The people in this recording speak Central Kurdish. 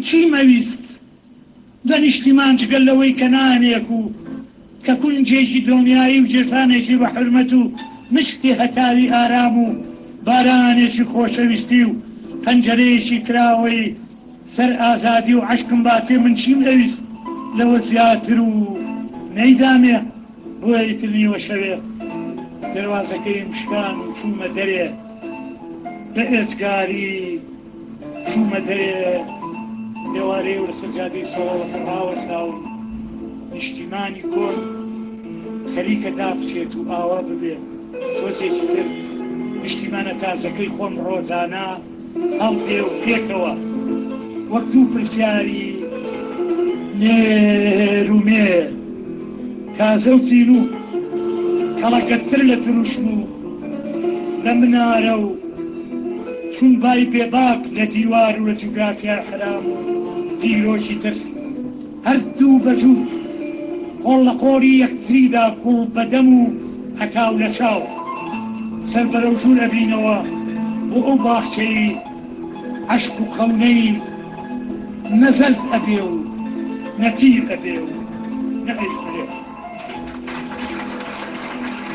چی مەویست لە نیشتیمان جگەل لەوەی کە نانێک و کە کونجێکی دڵنیایی و جێسانێکی بە حرمەت و مشتی هەتاوی ئارام و بارانێکی خۆشەویستی و پەنجەرەیەکی کراوەی سەر ئازادی و عەشقم باتێ من چیم ئەویست لەوە زیاتر و نەیدامێ بۆ ئیتر نیوە شەوێ دەروازەکەی مشکان و چوومە دەرێ بە ئێجگاری چوومە دەرێ دێوارەی و لەسەر جادەی سۆڵەوەکە ڕاوەستاوم نیشتیمانی کۆن خەریکە دابچێت و ئاوا ببێ تۆزێکی تر نیشتیمانە تازەکەی خۆم ڕۆزانە هەڵدێ و پێکەوە وەک دوو پرسیاری نێرومێ تازە و تین و کەڵەکەتر لە دروشم و لە منارە و چون بای بێباک لە دیوار و لە جوگرافیا حرام و دیرۆکی ترس هەردوو بەجوو قۆڵ لە قۆری یەکتریدا کوڵ بەدەم و هەتاو لە چاو سەر بەرەو ژوور ئەبینەوە بۆ ئەو باخچەی عەشق و قەونەی نەزەلت ئەبێ و نەتیر ئەبێ و نەئەیفرێ